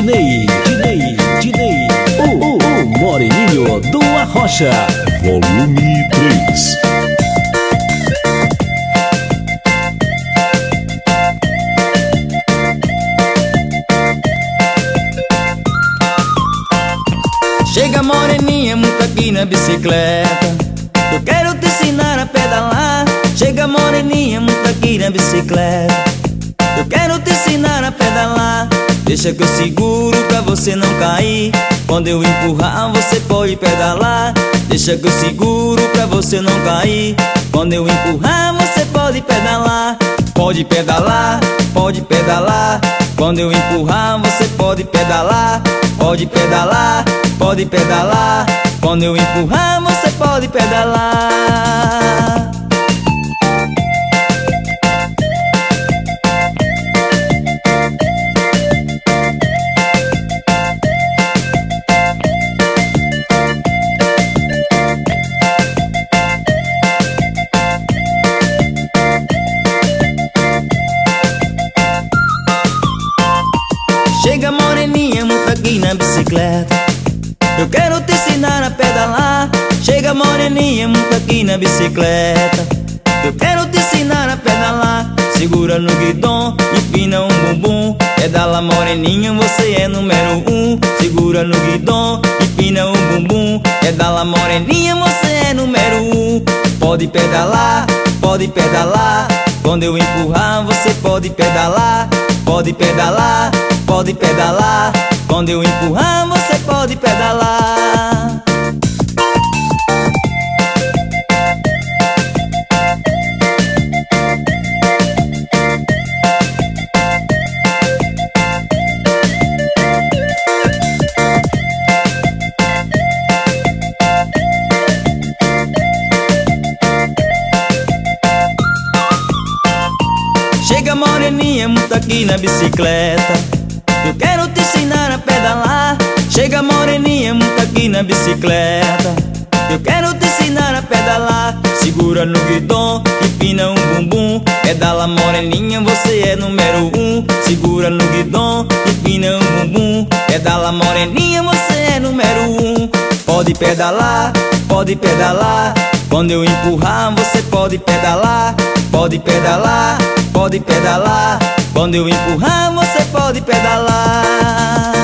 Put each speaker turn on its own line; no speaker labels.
Dinei, o Moreninho do Arrocha, volume 3.
Chega moreninha, monta aqui na bicicleta, eu quero te ensinar a pedalar. Chega moreninha, monta aqui na bicicleta, eu quero te ensinar a pedalar. Deixa que eu seguro pra você não cair, quando eu empurrar você pode pedalar. Deixa que eu seguro pra você não cair, quando eu empurrar você pode pedalar. Pode pedalar, pode pedalar, quando eu empurrar você pode pedalar. Pode pedalar, pode pedalar, quando eu empurrar você pode pedalar. Chega moreninha, monta aqui na bicicleta, eu quero te ensinar a pedalar. Chega moreninha, monta aqui na bicicleta, eu quero te ensinar a pedalar. Segura no guidão, empina um bumbum, pedala moreninha, você é número 1. Segura no guidão, empina um bumbum, pedala moreninha, você é número 1. Pode pedalar, quando eu empurrar você pode pedalar. Pode pedalar, pode pedalar, quando eu empurrar você pode pedalar. Chega moreninha, monta aqui na bicicleta, eu quero te ensinar a pedalar. Chega moreninha, monta aqui na bicicleta, eu quero te ensinar a pedalar. Segura no guidão, empina um bumbum, pedala moreninha, você é número 1. Segura no guidão, empina um bumbum, pedala moreninha, você é número 1. Pode pedalar, quando eu empurrar você pode pedalar. Pode pedalar, quando eu empurrar você pode pedalar.